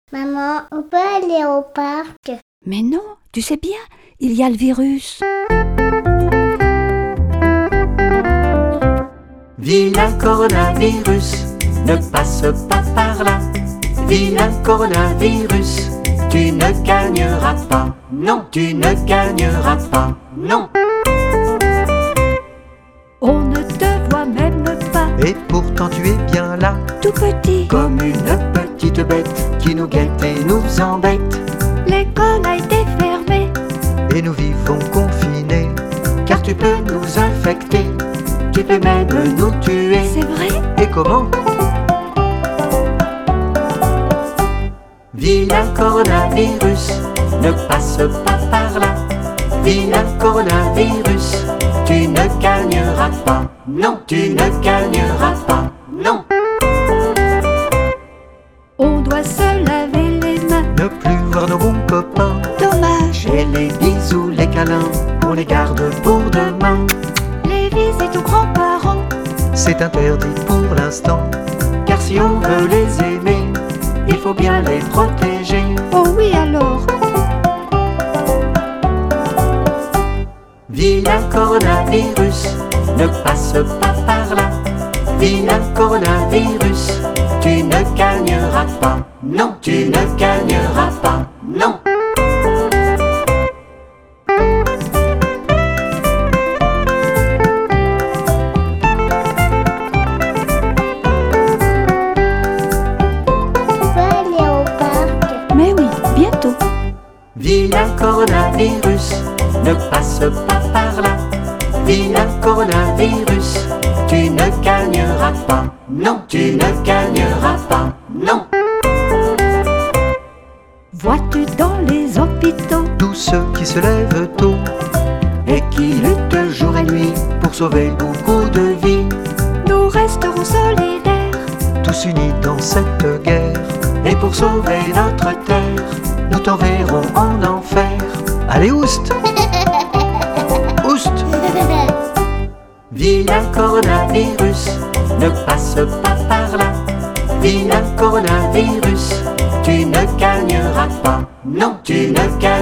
Maman, on peut aller au parc? Mais non, tu sais bien, il y a le virus. Vilain coronavirus, ne passe pas par là. Vilain coronavirus, tu ne gagneras pas. Non, tu ne gagneras pas. Non. On ne te voit même pas. Et pourtant tu es bien là, Tout petit. comme une petite bête qui nous guette et nous embête. L'école a été fermée. Et nous vivons confinés, car tu peux nous infecter. Tu peux même nous tuer. C'est vrai? Et comment? Vilain coronavirus, ne passe pas par là. Vilain coronavirus, tu ne gagneras pas. Non, tu ne gagneras pas. Non. On doit se laver les mains. Ne plus voir nos bons copains. Dommage. Et les bisous, les câlins, on les garde pour demain. Les visites aux grands-parents. C'est interdit pour l'instant, car si on veut les aimer, il faut bien les protéger. Oh oui alors. Vilain coronavirus, ne passe pas par là. Vilain coronavirus, tu ne gagneras pas. Non, tu ne gagneras pas. Non. On peut aller au parc? Mais oui, bientôt. Vilain coronavirus, ne passe pas par là. Vilain coronavirus, tu ne gagneras pas. Non, tu ne gagneras pas. Non. Vois-tu dans les hôpitaux Tous ceux qui se lèvent tôt et qui luttent jour et nuit pour sauver beaucoup de vies, nous resterons solidaires. tous unis dans cette guerre. Et pour sauver notre terre, nous t'enverrons en enfer. Allez, oust! Oust! Vilain coronavirus, ne passe pas par là. Vilain coronavirus, tu ne gagneras pas. Non, tu ne gagneras pas.